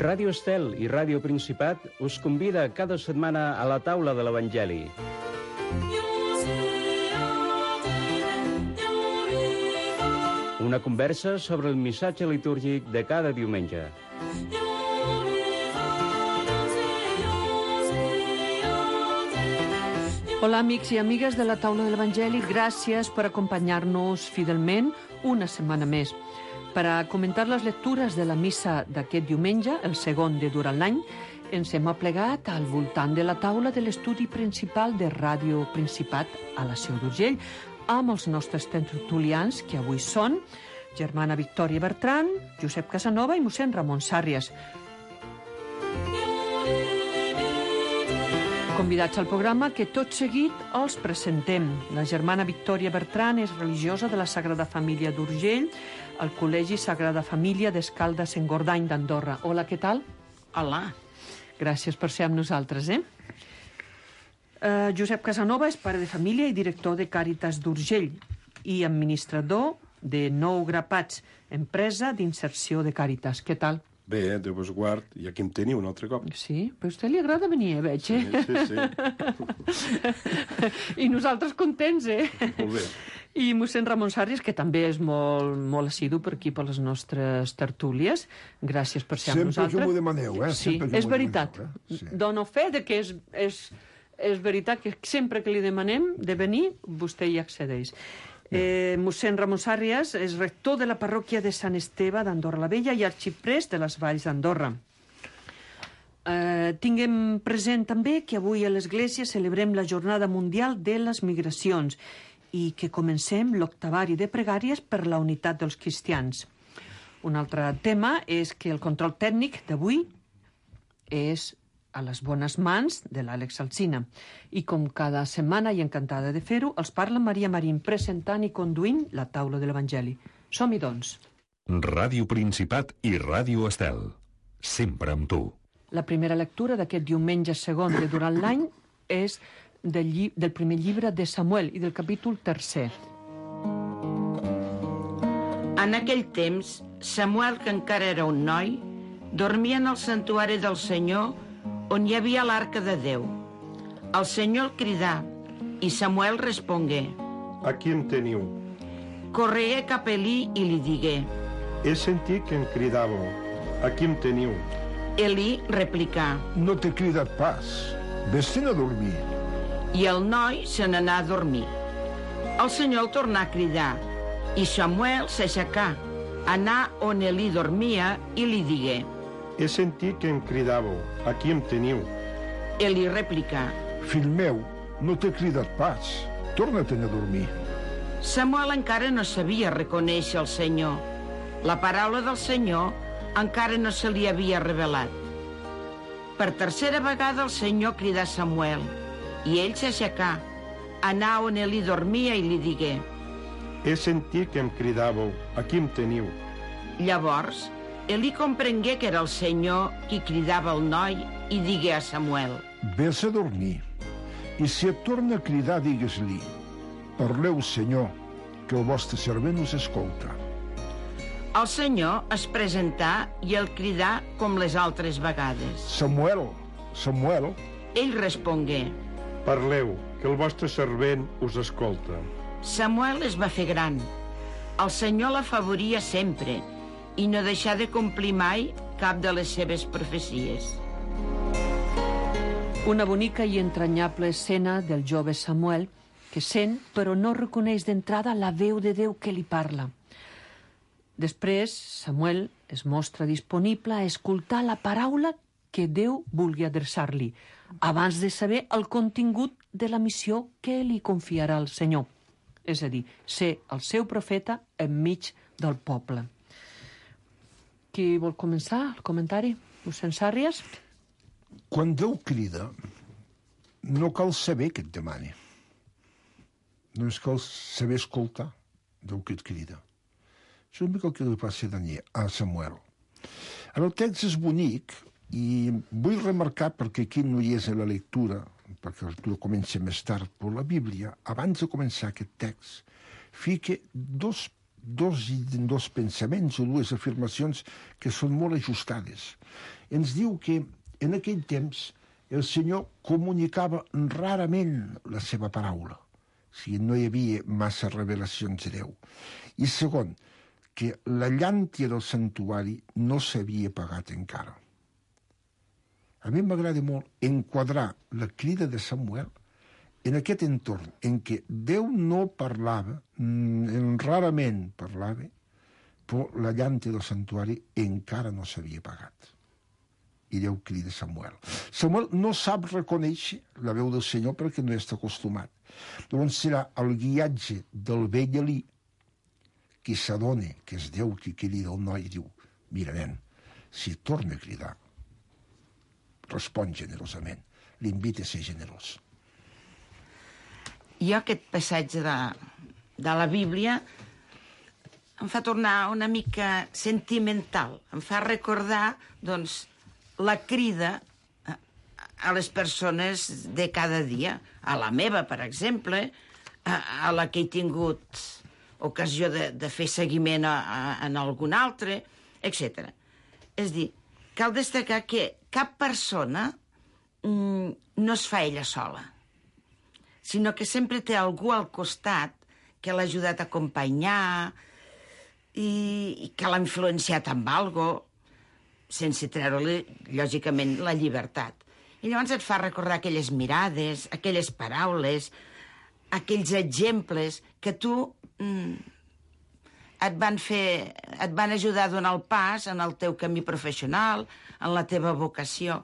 Ràdio Estel i Ràdio Principat us convida cada setmana a la taula de l'Evangeli. Una conversa sobre el missatge litúrgic de cada diumenge. Hola, amics i amigues de la taula de l'Evangeli. Gràcies per acompanyar-nos fidelment una setmana més. Per a comentar les lectures de la missa d'aquest diumenge, el segon de durant l'any, ens hem aplegat al voltant de la taula de l'estudi principal de Ràdio Principat a la Seu d'Urgell, amb els nostres tertulians, que avui són germana Victòria Bertran, Josep Casanova i mossèn Ramon Sàrries. Convidats al programa que tot seguit els presentem. La germana Victòria Bertran és religiosa de la Sagrada Família d'Urgell, al Col·legi Sagrada Família d'Escaldes-Engordany d'Andorra. Hola, què tal? Hola. Gràcies per ser amb nosaltres, Josep Casanova és pare de família i director de Càritas d'Urgell i administrador de Nou Grapats, empresa d'inserció de Càritas. Què tal? Bé, Déu vos guard, i aquí em teniu un altre cop. Sí, però a vostè li agrada venir, veig, Sí. I nosaltres contents, Molt bé. I mossèn Ramon Sàrries, que també és molt assidu per aquí, per les nostres tertúlies. Gràcies per ser amb nosaltres. Sempre que m'ho demaneu, Sí, és veritat. Dono fe de que és veritat que sempre que li demanem de venir, vostè hi accedeix. Mossèn Ramon Sàrries és rector de la parròquia de Sant Esteve d'Andorra la Vella i arxiprest de les Valls d'Andorra. Tinguem present també que avui a l'Església celebrem la Jornada Mundial de les Migracions i que comencem l'octavari de pregàries per la unitat dels cristians. Un altre tema és que el control tècnic d'avui és a les bones mans de l'Àlex Alsina. I com cada setmana, i encantada de fer-ho, els parla Maria Marín, presentant i conduint la taula de l'Evangeli. Som-hi, doncs. Ràdio Principat i Ràdio Estel. Sempre amb tu. La primera lectura d'aquest diumenge segon de durant l'any és del primer llibre de Samuel i del capítol 3. En aquell temps, Samuel, que encara era un noi, dormia en el santuari del Senyor on hi havia l'arca de Déu. El Senyor el cridà i Samuel respongué: Aquí em teniu. Corregué cap a Elí i li digué: He sentit que em cridàveu. Aquí em teniu. Elí replicà: No t'he cridat pas. Vés-te'n a dormir. I el noi se n'anà a dormir. El Senyor el tornà a cridar i Samuel s'aixecà, anà on Elí dormia i li digué: He sentit que em cridàveu. Aquí em teniu. Elí replicà: Fill meu, no t'he cridat pas. Torna-te'n a dormir. Samuel encara no sabia reconèixer el Senyor. La paraula del Senyor encara no se li havia revelat. Per tercera vegada el Senyor cridà Samuel i ell s'aixecà, anà on Elí dormia i li digué: He sentit que em cridàveu. Aquí em teniu. Llavors, Elí comprengué que era el Senyor qui cridava el noi i digué a Samuel: Vés a dormir. I si et torna a cridar, digues-li: Parleu, Senyor, que el vostre servent us escolta. El Senyor es presentà i el cridà com les altres vegades. Samuel, Samuel. Ell respongué: Parleu, que el vostre servent us escolta. Samuel es va fer gran. El Senyor l'afavoria sempre i no deixà de complir mai cap de les seves profecies. Una bonica i entranyable escena del jove Samuel que sent però no reconeix d'entrada la veu de Déu que li parla. Després, Samuel es mostra disponible a escoltar la paraula que Déu vulgui adreçar-li, abans de saber el contingut de la missió que li confiarà el Senyor. És a dir, ser el seu profeta enmig del poble. Qui vol començar el comentari? Mossèn Sàrries? Quan Déu crida, no cal saber què et demani. Només cal saber escoltar Déu que et crida. Això és una mica el que li passa a Samuel. Ara, el text és bonic i vull remarcar, perquè aquí no hi és a la lectura, perquè la lectura comença més tard, però la Bíblia, abans de començar aquest text, fica dos pensaments o dues afirmacions que són molt ajustades. ens diu que en aquell temps el Senyor comunicava rarament la seva paraula. O sigui, no hi havia massa revelacions de Déu. I segon, que la llàntia del santuari no s'havia pagat encara. A mi m'agrada molt enquadrar la crida de Samuel en aquest entorn en què Déu no parlava, rarament parlava, però la llàntia del santuari encara no s'havia pagat. I Déu crida Samuel. Samuel no sap reconèixer la veu del Senyor perquè no està acostumat. Llavors serà el guiatge del vell Elí qui s'adona que és Déu qui crida el noi i diu: mira, nen, si torna a cridar, respon generosament, l'invita a ser generós. Jo aquest passatge de la Bíblia em fa tornar una mica sentimental, em fa recordar, doncs, la crida a les persones de cada dia, a la meva, per exemple, a la que he tingut ocasió de fer seguiment en algun altre, etc. És dir, cal destacar que cap persona no es fa ella sola, sinó que sempre té algú al costat que l'ha ajudat a acompanyar i que l'ha influenciat amb alguna cosa, sense treure-li, lògicament, la llibertat. I llavors et fa recordar aquelles mirades, aquelles paraules, aquells exemples que tu et van ajudar a donar el pas en el teu camí professional, en la teva vocació.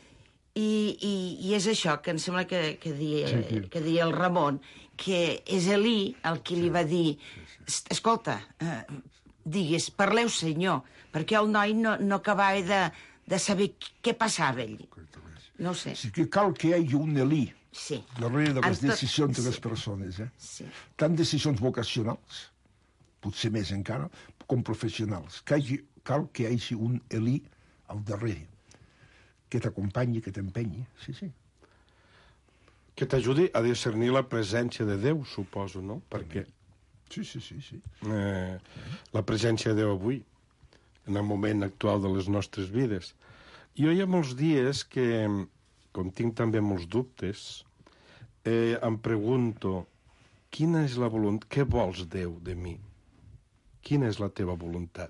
I és això que em sembla que deia el Ramon, que és Elí el qui li va dir: escolta, digues, parleu, senyor, perquè el noi no acabava de saber què passava ell. No ho sé. Sí que cal que hi hagi un Elí darrere de les decisions de les persones. Sí. Tant decisions vocacionals, potser més encara, com professionals. Cal que hi hagi un Elí al darrere, que t'acompanyi, que t'empenyi. Sí. Que t'ajudi a discernir la presència de Déu, suposo, no? Perquè Sí. La presència de Déu avui, en el moment actual de les nostres vides. Jo hi ha molts dies que, com tinc també molts dubtes, em pregunto: quina és la voluntat? Què vols, Déu, de mi? Quina és la teva voluntat?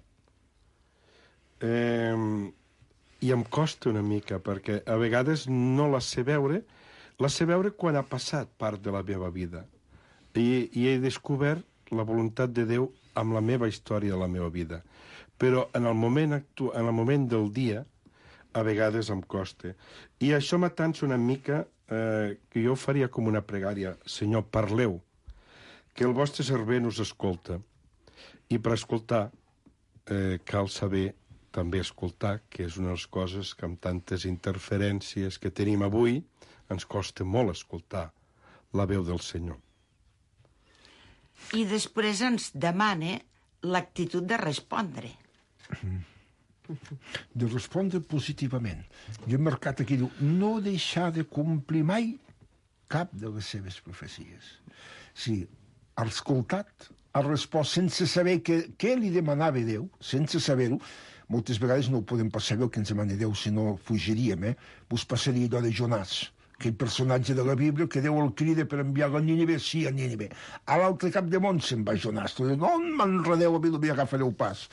I em costa una mica, perquè a vegades no la sé veure. La sé veure quan ha passat part de la meva vida. I he descobert la voluntat de Déu amb la meva història de la meva vida. Però en el moment del dia, a vegades em costa. I això m'atansa una mica que jo faria com una pregària: Senyor, parleu, que el vostre servent us escolta. I per escoltar cal saber també escoltar, que és una de les coses que amb tantes interferències que tenim avui ens costa molt escoltar la veu del Senyor. I després ens demana l'actitud de respondre. De respondre positivament. Jo he marcat aquí, diu, no deixar de complir mai cap de les seves profecies. Sí, ha escoltat, ha respost sense saber què li demanava Déu, sense saber-ho. Moltes vegades no ho podem pas saber el que ens demana Déu, si no fugiríem, Vos passaria allò de Jonàs, aquell personatge de la Bíblia que Déu el crida per enviar-lo a Nínive, sí, a Nínive. A l'altre cap de món se'n va Jonàs. No m'enredeu, a agafareu pas.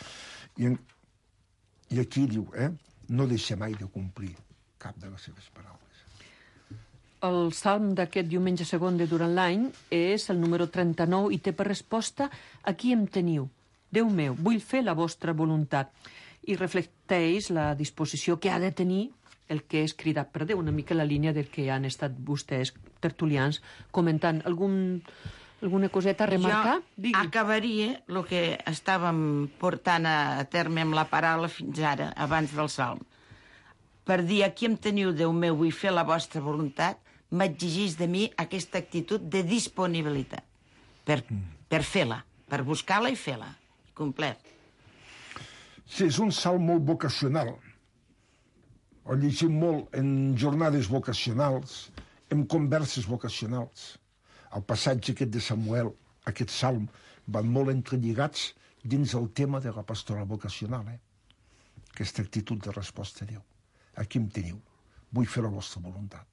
I aquí diu, no deixa mai de complir cap de les seves paraules. El salm d'aquest diumenge segon de durant l'any és el número 39 i té per resposta: aquí em teniu. Déu meu, vull fer la vostra voluntat. I reflecteix la disposició que ha de tenir el que és cridat per Déu, una mica la línia del que han estat vostès, tertulians, comentant. Alguna coseta a remarcar? Jo acabaria el que estàvem portant a terme amb la paraula fins ara, abans del Salm. Per dir: aquí em teniu, Déu meu, vull fer la vostra voluntat, m'exigeix de mi aquesta actitud de disponibilitat per fer-la, per buscar-la i fer-la. Complet. Sí, és un salm molt vocacional. Ho llegim molt en jornades vocacionals, en converses vocacionals. El passatge aquest de Samuel, aquest salm, van molt entrelligats dins el tema de la pastoral vocacional. Aquesta actitud de resposta a Déu. Aquí em teniu. Vull fer la vostra voluntat.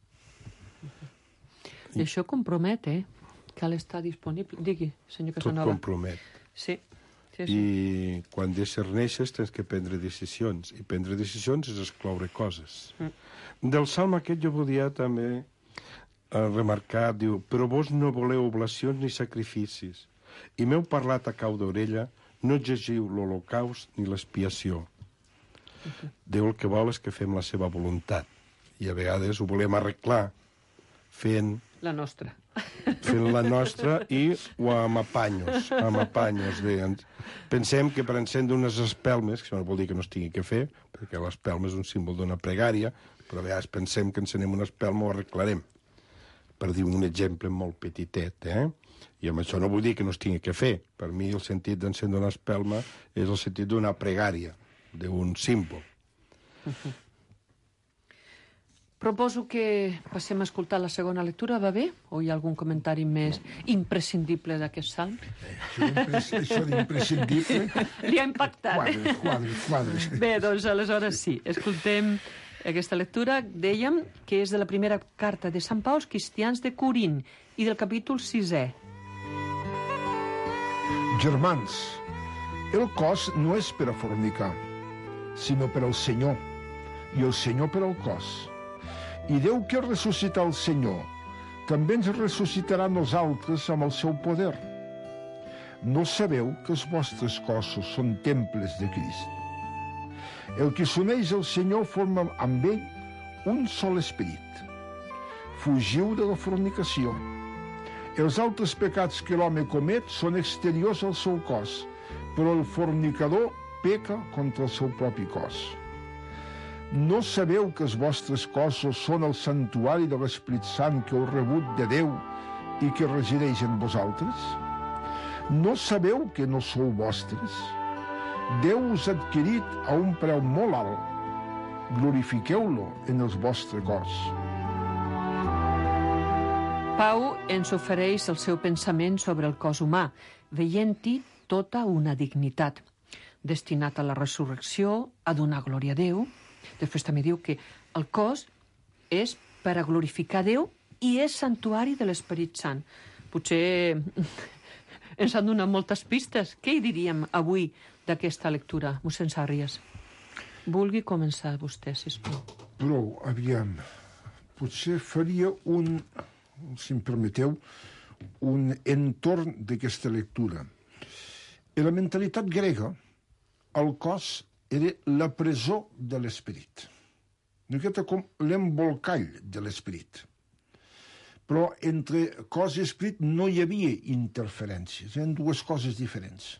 I això compromet, Cal estar disponible. Digui, senyor Tot Casanova. compromet. Sí. I quan discerneixes tens que prendre decisions. I prendre decisions és excloure coses. Del salm aquest jo volia també remarcar, diu, però vos no voleu oblacions ni sacrificis, i m'heu parlat a cau d'orella, no exegiu l'holocaust ni l'expiació. Déu el que vol és que fem la seva voluntat, i a vegades ho volem arreglar fent La nostra. fent la nostra i o amb apanyos. Pensem que per encendre unes espelmes, que això no vol dir que no es tingui que fer, perquè l'espelma és un símbol d'una pregària, però a vegades pensem que encenem una espelma o arreglarem. Per dir un exemple molt petitet, I amb això no vull dir que no es tingui que fer. Per mi el sentit d'encendre una espelma és el sentit d'una pregària, d'un símbol. Proposo que passem a escoltar la segona lectura, va bé? O hi ha algun comentari més imprescindible d'aquest salm? Això d'imprescindible... Li ha impactat. Quadres. Bé, doncs aleshores sí. Escoltem aquesta lectura. Dèiem que és de la primera carta de Sant Pau als cristians de Corint i del capítol 6è. Germans, el cos no és per a fornicar, sinó per al Senyor, i el Senyor per al cos. I Déu que ressuscita el Senyor també ens ressuscitarà nosaltres amb el seu poder. No sabeu que els vostres cossos són temples de Crist? El que s'uneix al Senyor forma amb ell un sol esperit. Fugiu de la fornicació. Els altres pecats que l'home comet són exteriors al seu cos, però el fornicador peca contra el seu propi cos. No sabeu que els vostres cossos són el santuari de l'Esprit Sant que heu rebut de Déu i que resideix en vosaltres? No sabeu que no sou vostres? Déu us ha adquirit a un preu molt alt. Glorifiqueu-lo en el vostre cos. Pau ens ofereix el seu pensament sobre el cos humà, veient-hi tota una dignitat, destinat a la resurrecció, a donar glòria a Déu. Després també diu que el cos és per a glorificar Déu i és santuari de l'Esperit Sant. Potser ens han donat moltes pistes. Què hi diríem avui d'aquesta lectura, mossèn Sàrries? Vulgui començar vostè, sisplau. Prou, aviam. Potser faria si em permeteu, un entorn d'aquesta lectura. En la mentalitat grega, el cos era la presó de l'esperit. Una miqueta com l'embolcall de l'esperit. Però entre cos i esperit no hi havia interferències, eren dues coses diferents.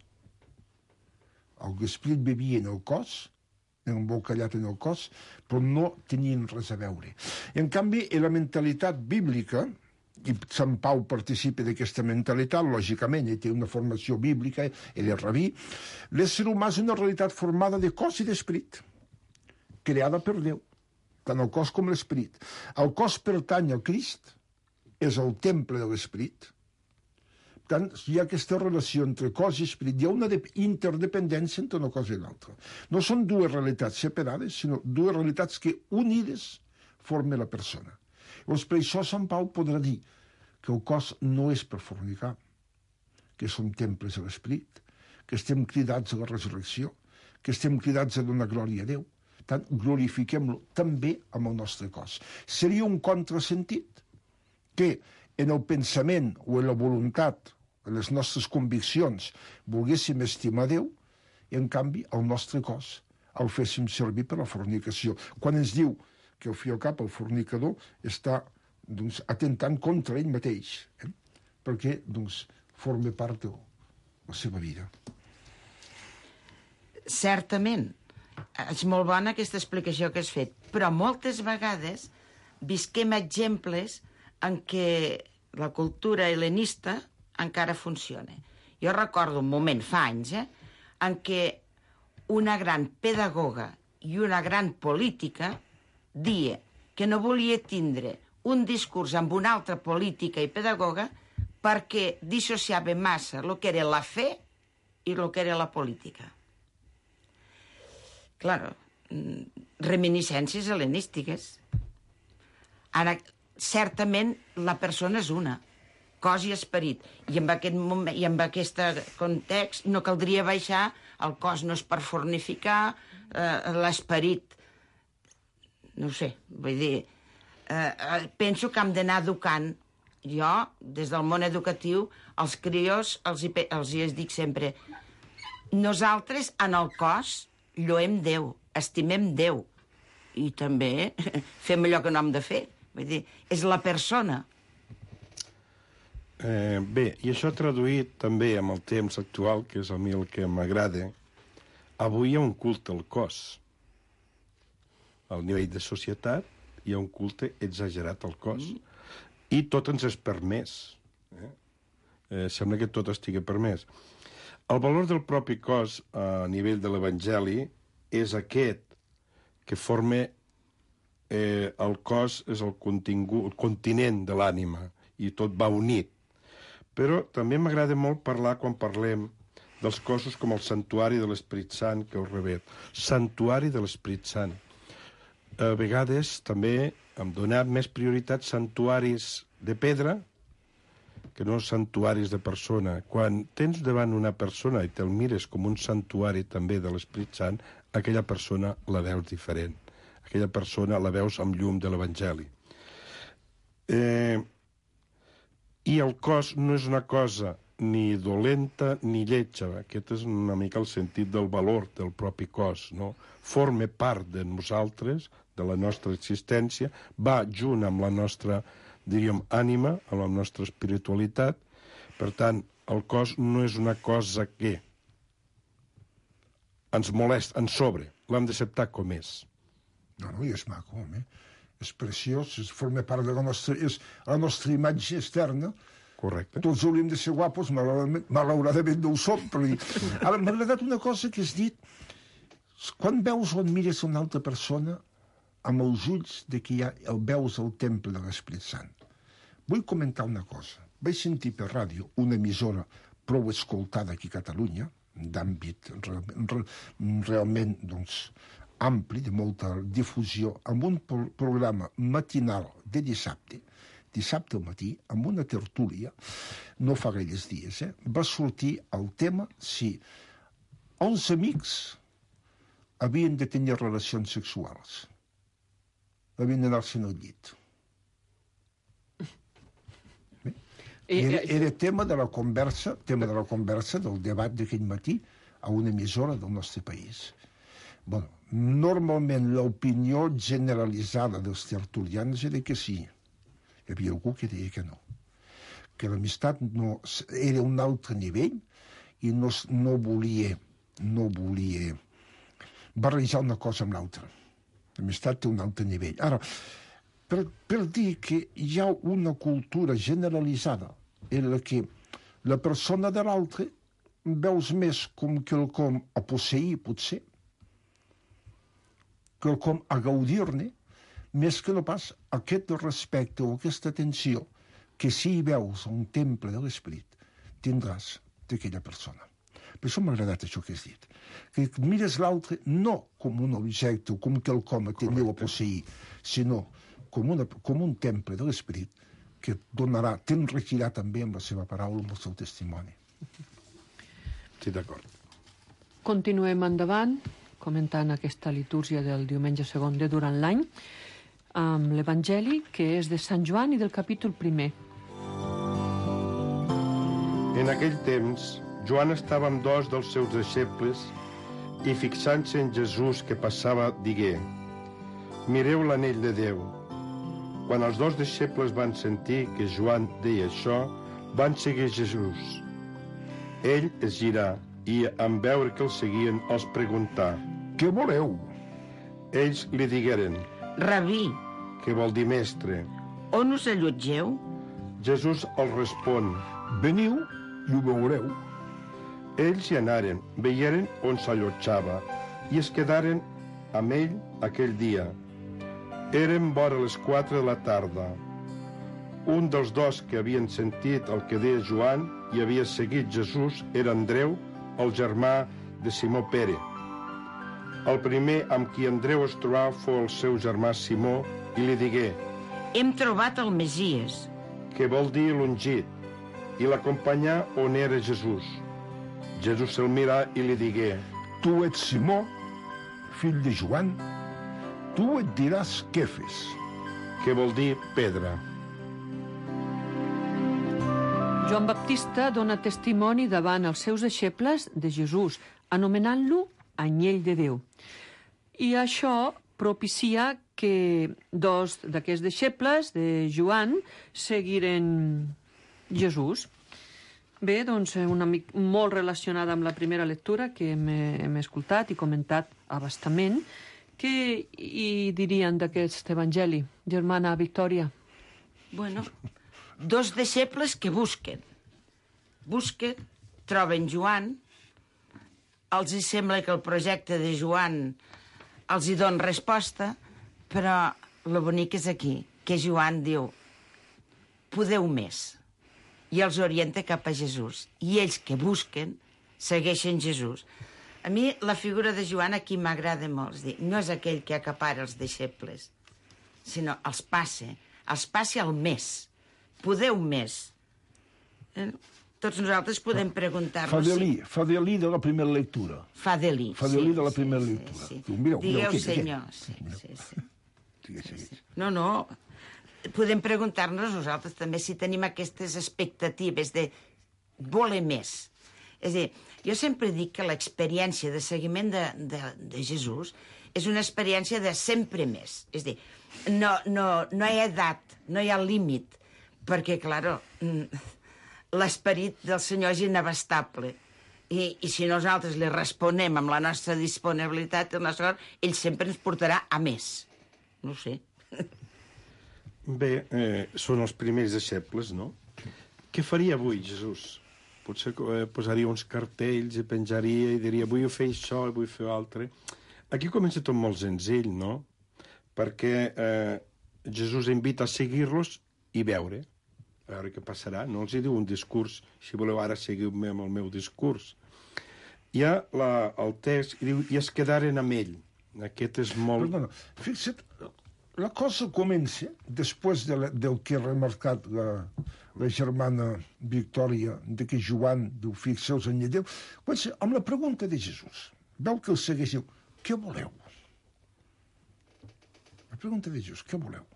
L'esperit vivia en el cos, embolcallat en el cos, però no tenien res a veure. En canvi, en la mentalitat bíblica, i Sant Pau participa d'aquesta mentalitat, lògicament, ell té una formació bíblica, ell és rabí, l'ésser humà és una realitat formada de cos i d'esperit, creada per Déu, tant el cos com l'esperit. El cos pertany al Crist, és el temple de l'esperit. Per tant, hi ha aquesta relació entre cos i esperit, hi ha una interdependència entre una cosa i l'altra. No són dues realitats separades, sinó dues realitats que unides formen la persona. Llavors, per això Sant Pau podrà dir que el cos no és per fornicar, que som temples de l'esperit, que estem cridats a la resurrecció, que estem cridats a donar glòria a Déu. Per tant, glorifiquem-lo també amb el nostre cos. Seria un contrasentit que en el pensament o en la voluntat, en les nostres conviccions, volguéssim estimar Déu i, en canvi, el nostre cos el féssim servir per la fornicació. Quan ens diu que al fi i al cap el fornicador està atentant contra ell mateix, perquè forma part de la seva vida. Certament, és molt bona aquesta explicació que has fet, però moltes vegades visquem exemples en què la cultura helenista encara funciona. Jo recordo un moment, fa anys, en què una gran pedagoga i una gran política dia que no volia tindre un discurs amb una altra política i pedagoga perquè dissociava massa el que era la fe i el que era la política. Claro, reminiscències hel·lenístiques. Ara, certament, la persona és una, cos i esperit. I en aquest moment, i en aquest context no caldria baixar, el cos no és per fornificar, l'esperit, no ho sé, vull dir, penso que hem d'anar educant. Jo, des del món educatiu, als crios els dic sempre, nosaltres en el cos lloem Déu, estimem Déu, i també fem allò que no hem de fer. Vull dir, és la persona. Bé, i això traduït també amb el temps actual, que és a mi el que m'agrada, avui hi ha un culte al cos. Al nivell de societat hi ha un culte exagerat al cos. I tot ens és permès. Sembla que tot estigui permès. El valor del propi cos a nivell de l'Evangeli és aquest, que forma el cos és el continent de l'ànima, i tot va unit. Però també m'agrada molt parlar, quan parlem dels cossos, com el santuari de l'Esperit Sant, que us rebet. Santuari de l'Esperit Sant. A vegades també hem donat més prioritat santuaris de pedra que no santuaris de persona. Quan tens davant una persona i te'l mires com un santuari també de l'Esperit Sant, aquella persona la veus diferent. Aquella persona la veus amb llum de l'Evangeli. I el cos no és una cosa ni dolenta ni lletja. Aquest és una mica el sentit del valor del propi cos, no? Forma part de nosaltres, de la nostra existència, va junt amb la nostra, diríem, ànima, amb la nostra espiritualitat. Per tant, el cos no és una cosa que ens molesta, ens sobre. L'hem d'acceptar com és. No, i és maco, home. És preciós, forma part de la nostra imatge externa. Correcte. Tots hauríem de ser guapos, malauradament no ho som. Però... Ara, m'ha agradat una cosa que has dit. Quan veus o mires una altra persona, amb els ulls de que el veus al temple de l'Esperit Sant. Vull comentar una cosa. Vaig sentir per ràdio una emissora prou escoltada aquí a Catalunya, d'àmbit realment, doncs, ampli, de molta difusió, amb un programa matinal de dissabte al matí, amb una tertúlia, no fa gaires dies, va sortir el tema si els amics havien de tenir relacions sexuals. Havien d'anar-se'n al llit. Era tema de la conversa del debat d'aquell matí a una emissora del nostre país. Bueno, normalment l'opinió generalitzada dels tertulians era que sí. Hi havia algú que deia que no. Que l'amistat no, era un altre nivell i no volia barrejar una cosa amb l'altra. L'amistat té un altre nivell. Ara, per dir que hi ha una cultura generalitzada en la que la persona de l'altre veus més com quelcom a posseir, potser, quelcom a gaudir-ne, més que no pas aquest respecte o aquesta atenció que si hi veus un temple de l'Esperit tindràs d'aquella persona. Per això m'ha agradat això que has dit. Que mires l'altre no com un objecte o com quelcom a tenir o a posseir, sinó com un temple de l'Esperit que t'enriquirà també amb la seva paraula, amb el seu testimoni. Sí, d'acord. Continuem endavant, comentant aquesta litúrgia del diumenge segon de durant l'any, amb l'Evangeli, que és de Sant Joan i del capítol 1. En aquell temps, Joan estava amb 2 dels seus deixebles i fixant-se en Jesús que passava, digué: mireu l'anell de Déu. Quan els 2 deixebles van sentir que Joan deia això, van seguir Jesús. Ell es girà i, en veure que el seguien, els preguntà: què voleu? Ells li digueren: Rabí, que vol dir mestre. on us allotgeu? Jesús els respon: Veniu i ho veureu. Ells hi anaren, veieren on s'allotjava i es quedaren amb ell aquell dia. Eren vora les 4 de la tarda. Un dels 2 que havien sentit el que deia Joan i havia seguit Jesús era Andreu, el germà de Simó Pere. El primer amb qui Andreu es trobà fou el seu germà Simó i li digué: Hem trobat el Messies. que vol dir l'ungit, i l'acompanyà on era Jesús. Jesús se'l mirà i li digué: Tu ets Simó, fill de Joan, tu et diràs Kefes. que vol dir pedra. Joan Baptista dona testimoni davant els seus deixebles de Jesús, anomenant-lo anyell de Déu. I això propicia que dos d'aquests deixebles de Joan seguiren Jesús. Bé, doncs, una mica molt relacionada amb la primera lectura que hem escoltat i comentat a bastament. Què hi dirien d'aquest evangeli, germana Victòria? Bueno, dos deixebles que busquen. Busquen, troben Joan, els hi sembla que el projecte de Joan els hi dona resposta, però el bonic és aquí, que Joan diu: podeu més. I els orienta cap a Jesús. I ells que busquen, segueixen Jesús. A mi la figura de Joan aquí m'agrada molt. És dir, no és aquell que acapara els deixebles, sinó els passe al més. Podeu més. Tots nosaltres podem preguntar-nos... Fadelí de la primera lectura. Fadelí De la primera lectura. Sí. Mireu, Digueu, senyor. Sí. No. Podem preguntar-nos nosaltres també si tenim aquestes expectatives de voler més. És a dir, jo sempre dic que l'experiència de seguiment de Jesús és una experiència de sempre més. És a dir, no hi ha edat, no hi ha límit, perquè, clar, l'esperit del Senyor és inabastable. I si nosaltres li responem amb la nostra disponibilitat, ell sempre ens portarà a més. No ho sé. Bé, són els primers deixebles, no? Què faria avui, Jesús? Potser posaria uns cartells i penjaria i diria: vull fer això i vull fer l'altre. Aquí comença tot molt senzill, no? Perquè Jesús invita a seguir-los i veure què passarà. No els hi diu un discurs: si voleu ara seguiu-me amb el meu discurs. Hi ha el text que diu: i es quedaren amb ell. Aquest és molt... Perdona, fixa't, la cosa comença, després del que ha remarcat la germana Victòria, de que Joan diu: fixeu-vos en Déu, comença amb la pregunta de Jesús. Veu que el segueix, diu: què voleu? La pregunta de Jesús: què voleu?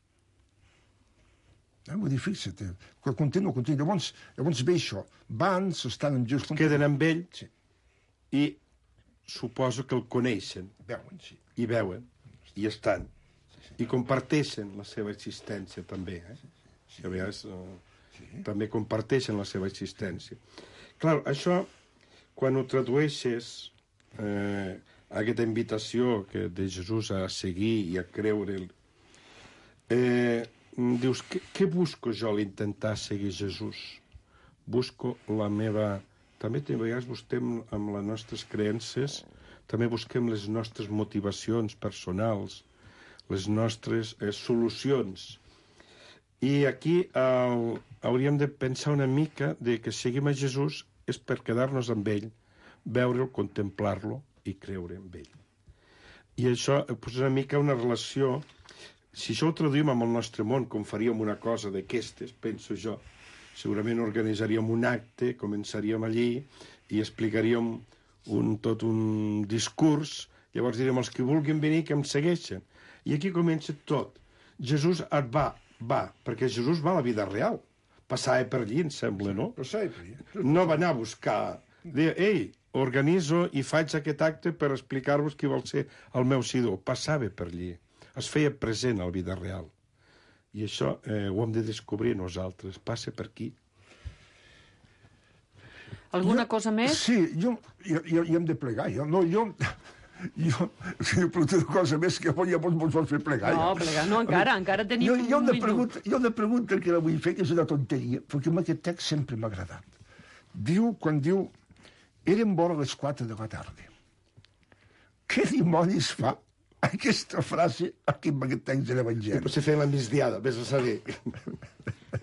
Vull dir, fixa't, que continua. Llavors ve això. Van, s'estan amb Jesús... Queden amb ell, sí. I suposo que el coneixen. Veuen, sí. I veuen, i estan. I comparteixen la seva existència, també. A vegades, també comparteixen la seva existència. Clar, això, quan ho tradueixes, aquesta invitació de Jesús a seguir i a creure'l, dius, què busco jo a l'intentar seguir Jesús? Busco la meva... També a vegades busquem amb les nostres creences, també busquem les nostres motivacions personals, les nostres solucions. I aquí hauríem de pensar una mica de que seguim a Jesús és per quedar-nos amb ell, veure'l, contemplar-lo i creure en ell. I això és una mica una relació... Si això ho traduïm amb el nostre món, com faríem una cosa d'aquestes, penso jo, segurament organitzaríem un acte, començaríem allí i explicaríem tot un discurs, llavors diríem: els que vulguin venir, que em segueixen. I aquí comença tot. Jesús et va, perquè Jesús va a la vida real. Passava per allí, em sembla, no? Passava per allí. No va anar a buscar. Deia: ei, organitzo i faig aquest acte per explicar-vos qui vol ser el meu seguidor. Passava per allí. Es feia present a la vida real. I això ho hem de descobrir nosaltres. Passa per aquí. Alguna cosa més? Sí, jo hem de plegar. Jo una cosa més que ja vols fer plegar. No, plegar no, encara tenim un minut. Hi ha una pregunta que la vull fer, que és una tonteria, perquè amb aquest text sempre m'ha agradat. Quan diu: eren vora les 4 de la tarda. Què dimonis fa aquesta frase aquí amb aquest text de l'Evangeli? Potser feien la migdiada, vés a saber.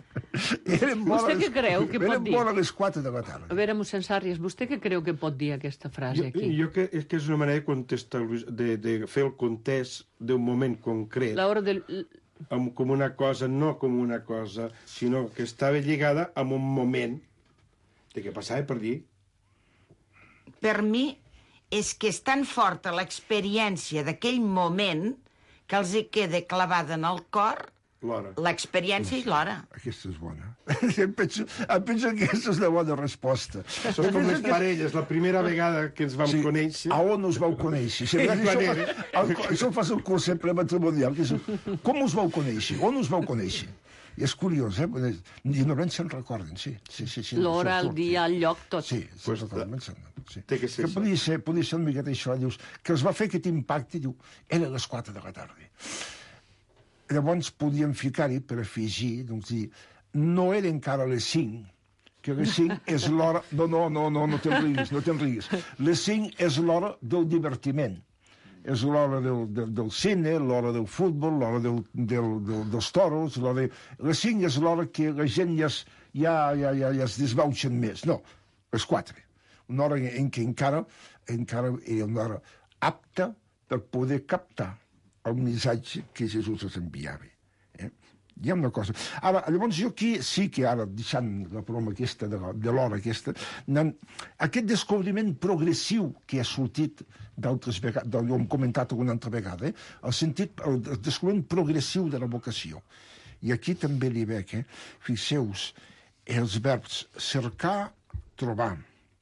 Vostè què creu que pot Eren dir? bona a les 4 de la tarda. A veure, mossèn Sàrries, vostè què creu que pot dir aquesta frase aquí? Jo que és una manera de contestar, de fer el contest d'un moment concret, L'hora del... com una cosa, no com una cosa, sinó que estava lligada amb un moment de què passava per dir. Per mi és que és tan forta l'experiència d'aquell moment que els hi queda clavada en el cor L'hora. l'experiència i l'hora. Aquesta és bona. Em penso que aquesta és la bona resposta. Són com les parelles, la primera vegada que ens vam conèixer. A on us vau conèixer? Això ho fas el curs sempre matrimonial. Com us vau conèixer? On us vau conèixer? I és curiós, eh? I normalment se'n recorden, sí. L'hora, el dia, el lloc, tot. Sí, normalment se'n recorden. Sí. Té que ser això. Podia ser una miqueta això, dius, que els va fer aquest impacte, diu, era a les 4 de la tarda. Llavors podíem ficar-hi, per afegir, doncs dir, no era encara les 5, que les 5 és l'hora... No te'n riguis. Les 5 és l'hora del divertiment. És l'hora del cine, l'hora del futbol, l'hora dels toros, les 5 és l'hora que la gent ja es desbauxen més. No, les 4. Una hora en què encara era una hora apta per poder captar el missatge que Jesús ens enviava. Hi ha una cosa. Ara, llavors jo aquí sí que ara, deixant la broma aquesta de l'hora aquesta, aquest descobriment progressiu que ha sortit d'altres vegades, ho hem comentat alguna altra vegada, el descobriment progressiu de la vocació. I aquí també li veig, fixeu-vos, els verbs cercar, trobar,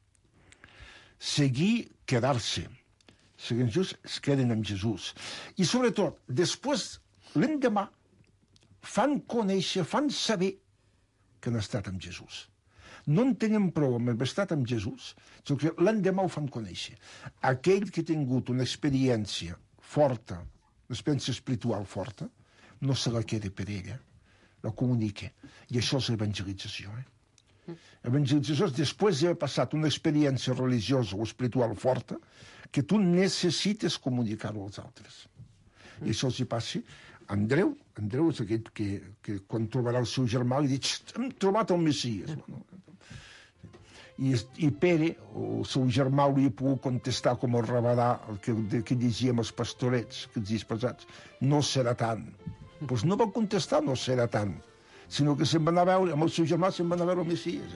seguir, quedar-se, segons Jesús, es queden amb Jesús. I sobretot, després, l'endemà, fan conèixer, fan saber que han estat amb Jesús. No en tenen prou amb haver estat amb Jesús, sinó que l'endemà ho fan conèixer. Aquell que ha tingut una experiència forta, una experiència espiritual forta, no se la queda per ella, la comunica. I això és evangelització, Evangelització és després d'haver passat una experiència religiosa o espiritual forta que tu necessites comunicar-ho als altres. I això els hi passa a Andreu. Andreu és aquell que quan trobarà el seu germà li diu hem trobat el Messies. I Pere, el seu germà, li ha pogut contestar com el Rabadà, el que llegíem els pastorets, aquests disposats, no serà tant. Doncs no va contestar no serà tant, sinó que se'n va anar a veure, amb el seu germà se'n va anar a veure el Messies.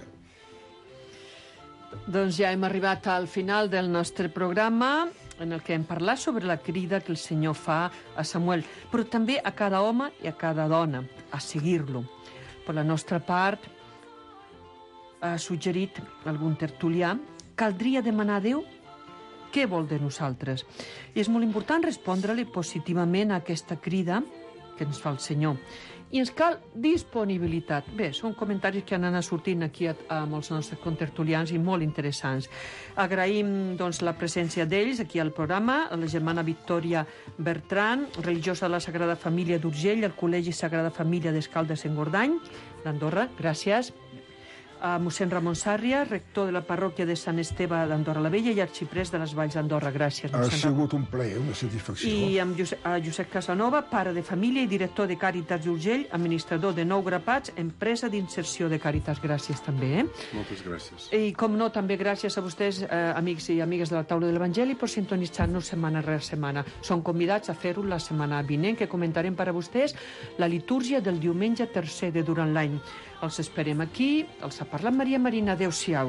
Doncs ja hem arribat al final del nostre programa, en el que hem parlat sobre la crida que el Senyor fa a Samuel, però també a cada home i a cada dona, a seguir-lo. Per la nostra part, ha suggerit algun tertulià, caldria demanar a Déu què vol de nosaltres. I és molt important respondre-li positivament a aquesta crida que ens fa el Senyor. I ens cal disponibilitat. Bé, són comentaris que han anat sortint aquí amb els nostres contertulians i molt interessants. Agraïm doncs, la presència d'ells aquí al programa, a la germana Victòria Bertran, religiosa de la Sagrada Família d'Urgell, al Col·legi Sagrada Família d'Escaldes-Engordany, d'Andorra, gràcies. A mossèn Ramon Sàrria, rector de la parròquia de Sant Esteve d'Andorra la Vella i arxiprés de les Valls d'Andorra. Gràcies, Ha mossèn sigut un plaer, una satisfacció. I amb Josep Casanova, pare de família i director de Càritas d'Urgell, administrador de Nou Grapats, empresa d'inserció de Càritas. Gràcies també. Moltes gràcies. I com no, també gràcies a vostès, amics i amigues de la Taula de l'Evangeli, per sintonitzar-nos setmana rere setmana. Són convidats a fer-ho la setmana vinent, que comentarem per a vostès la litúrgia del diumenge tercer de durant l'any. Els esperem aquí. Els ha parlat Maria Marina. Adéu-siau.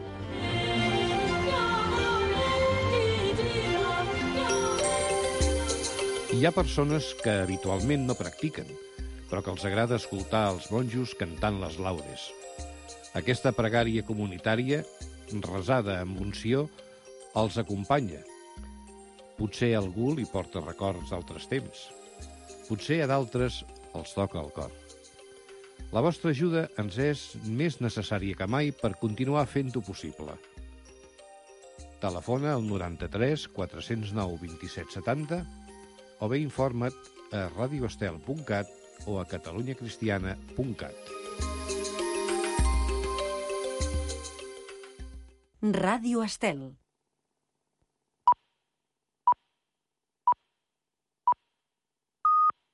Hi ha persones que habitualment no practiquen, però que els agrada escoltar els monjos cantant les laudes. Aquesta pregària comunitària, resada amb unció, els acompanya. Potser a algú li porta records d'altres temps. Potser a d'altres els toca el cor. La vostra ajuda ens és més necessària que mai per continuar fent-ho possible. Telefona al 93 409 27 70 o bé informa't a radioestel.cat o a catalunyacristiana.cat. Ràdio Estel.